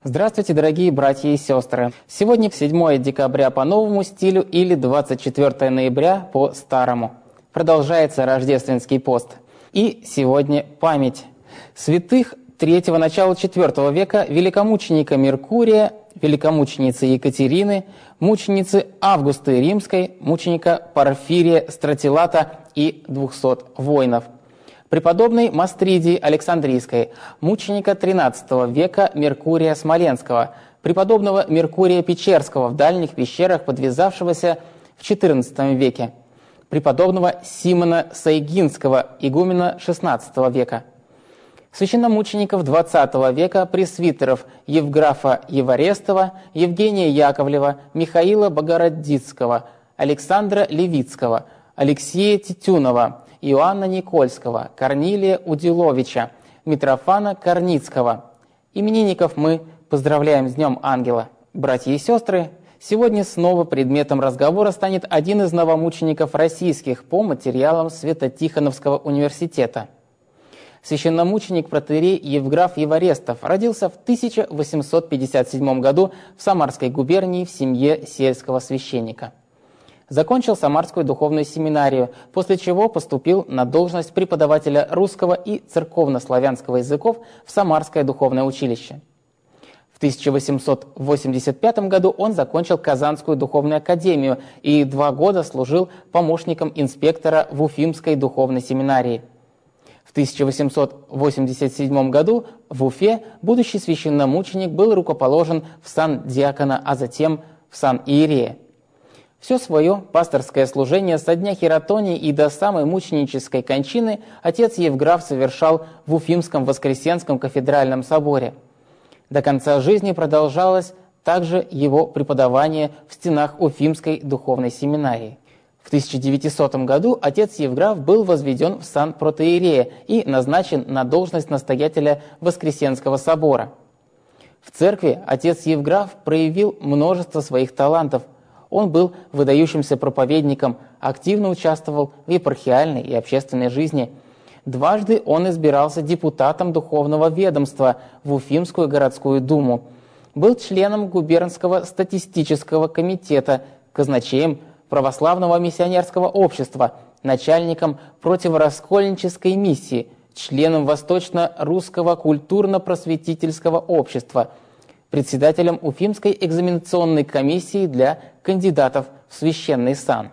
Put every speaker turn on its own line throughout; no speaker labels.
Здравствуйте, дорогие братья и сестры! Сегодня 7 декабря по новому стилю или 24 ноября по старому. Продолжается рождественский пост. И сегодня память святых III – начала IV века, великомученика Меркурия, великомученицы Екатерины, мученицы Августы Римской, мученика Порфирия Стратилата и 200 воинов. Преподобной Мастридии Александрийской, мученика XIII века Меркурия Смоленского, преподобного Меркурия Печерского в дальних пещерах, подвязавшегося в XIV веке, преподобного Симона Сайгинского, игумена XVI века, священномучеников XX века, пресвитеров Евграфа Еворестова, Евгения Яковлева, Михаила Богородицкого, Александра Левицкого, Алексея Титюнова, Иоанна Никольского, Корнилия Удиловича, Митрофана Корницкого. Именинников мы поздравляем с Днем Ангела. Братья и сестры, сегодня снова предметом разговора станет один из новомучеников российских по материалам Свято-Тихоновского университета. Священномученик протоиерей Евграф Еворестов родился в 1857 году в Самарской губернии в семье сельского священника. Закончил Самарскую духовную семинарию, после чего поступил на должность преподавателя русского и церковно-славянского языков в Самарское духовное училище. В 1885 году он закончил Казанскую духовную академию и 2 года служил помощником инспектора в Уфимской духовной семинарии. В 1887 году в Уфе будущий священномученик был рукоположен в сан диакона, а затем в сан иерея. Все свое пасторское служение со дня хератонии и до самой мученической кончины отец Евграф совершал в Уфимском Воскресенском кафедральном соборе. До конца жизни продолжалось также его преподавание в стенах Уфимской духовной семинарии. В 1900 году отец Евграф был возведен в сан протоиерея и назначен на должность настоятеля Воскресенского собора. В церкви отец Евграф проявил множество своих талантов. Он был выдающимся проповедником, активно участвовал в епархиальной и общественной жизни. Дважды он избирался депутатом духовного ведомства в Уфимскую городскую думу. Был членом губернского статистического комитета, казначеем православного миссионерского общества, начальником противораскольнической миссии, членом Восточно-русского культурно-просветительского общества, председателем Уфимской экзаменационной комиссии для кандидатов в священный сан.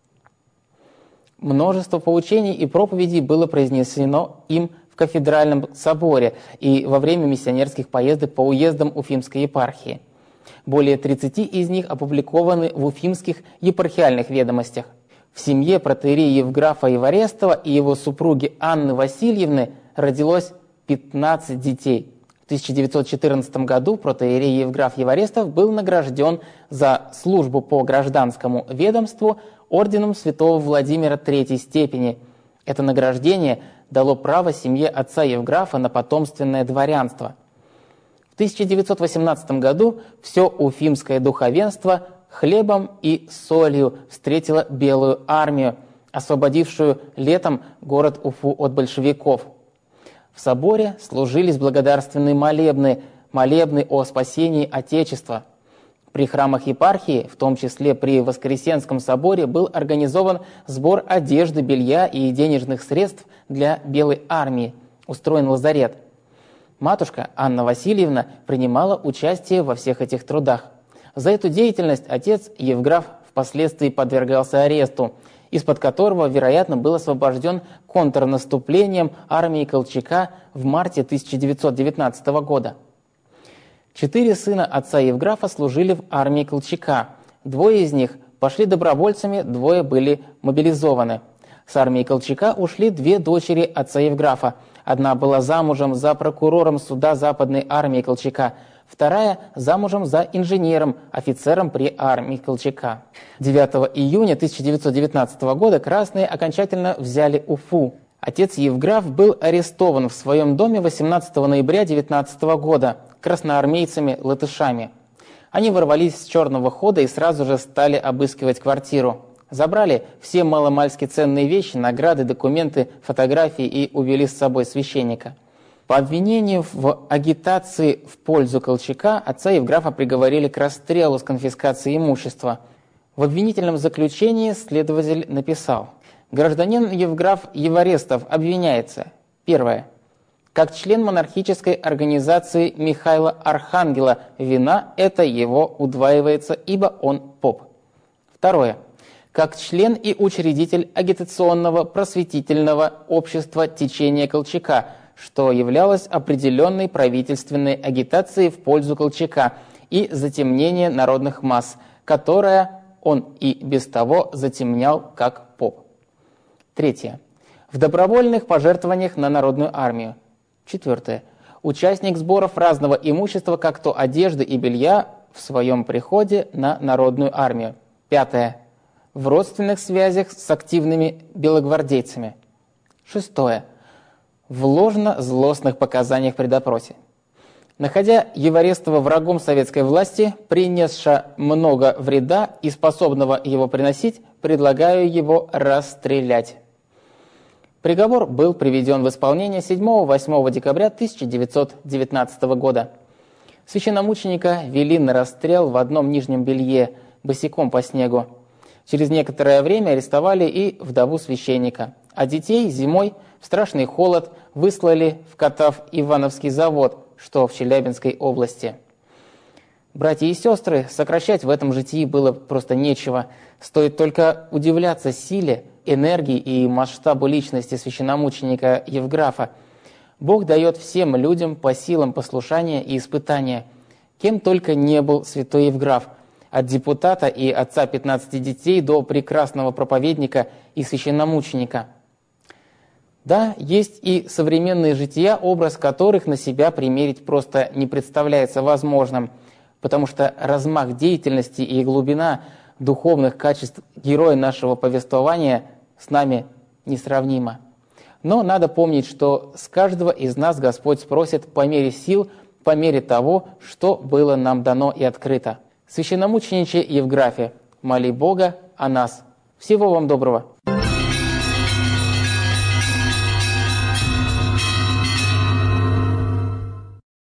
Множество поучений и проповедей было произнесено им в кафедральном соборе и во время миссионерских поездок по уездам Уфимской епархии. Более 30 из них опубликованы в Уфимских епархиальных ведомостях. В семье протоиерея Евграфа Еворестова и его супруги Анны Васильевны родилось 15 детей. В 1914 году протоиерей Евграф Еворестов был награжден за службу по гражданскому ведомству орденом святого Владимира III степени. Это награждение дало право семье отца Евграфа на потомственное дворянство. В 1918 году все уфимское духовенство хлебом и солью встретило Белую армию, освободившую летом город Уфу от большевиков. В соборе служились благодарственные молебны о спасении Отечества. При храмах епархии, в том числе при Воскресенском соборе, был организован сбор одежды, белья и денежных средств для Белой армии, устроен лазарет. Матушка Анна Васильевна принимала участие во всех этих трудах. За эту деятельность отец Евграф впоследствии подвергался аресту, из-под которого, вероятно, был освобожден контрнаступлением армии Колчака в марте 1919 года. 4 сына отца Евграфа служили в армии Колчака. 2 из них пошли добровольцами, 2 были мобилизованы. С армии Колчака ушли 2 дочери отца Евграфа. Одна была замужем за прокурором суда Западной армии Колчака, вторая замужем за инженером, офицером при армии Колчака. 9 июня 1919 года красные окончательно взяли Уфу. Отец Евграф был арестован в своем доме 18 ноября 1919 года красноармейцами-латышами. Они ворвались с черного хода и сразу же стали обыскивать квартиру. Забрали все маломальски ценные вещи, награды, документы, фотографии и увели с собой священника. По обвинению в агитации в пользу Колчака отца Евграфа приговорили к расстрелу с конфискацией имущества. В обвинительном заключении следователь написал: гражданин Евграф Еворестов обвиняется: первое. Как член монархической организации Михаила Архангела, вина эта его удваивается, ибо он поп. Второе. Как член и учредитель агитационного просветительного общества течения Колчака, что являлось определенной правительственной агитацией в пользу Колчака и затемнения народных масс, которое он и без того затемнял как поп. Третье. В добровольных пожертвованиях на народную армию. Четвертое. Участник сборов разного имущества, как то одежды и белья, в своем приходе на народную армию. Пятое. В родственных связях с активными белогвардейцами. Шестое. В ложно-злостных показаниях при допросе. Находя Еворестова врагом советской власти, принесша много вреда и способного его приносить, предлагаю его расстрелять. Приговор был приведен в исполнение 7-8 декабря 1919 года. Священномученика вели на расстрел в одном нижнем белье, босиком по снегу. Через некоторое время арестовали и вдову священника, а детей зимой в страшный холод выслали в Катав-Ивановский завод, что в Челябинской области. Братья и сестры, сокращать в этом житии было просто нечего. Стоит только удивляться силе, энергии и масштабу личности священномученика Евграфа. Бог дает всем людям по силам послушания и испытания. Кем только не был святой Евграф, от депутата и отца 15 детей до прекрасного проповедника и священномученика. Да, есть и современные жития, образ которых на себя примерить просто не представляется возможным, потому что размах деятельности и глубина духовных качеств героя нашего повествования с нами несравнима. Но надо помнить, что с каждого из нас Господь спросит по мере сил, по мере того, что было нам дано и открыто. Священномучениче Евграфе, моли Бога о нас. Всего вам доброго!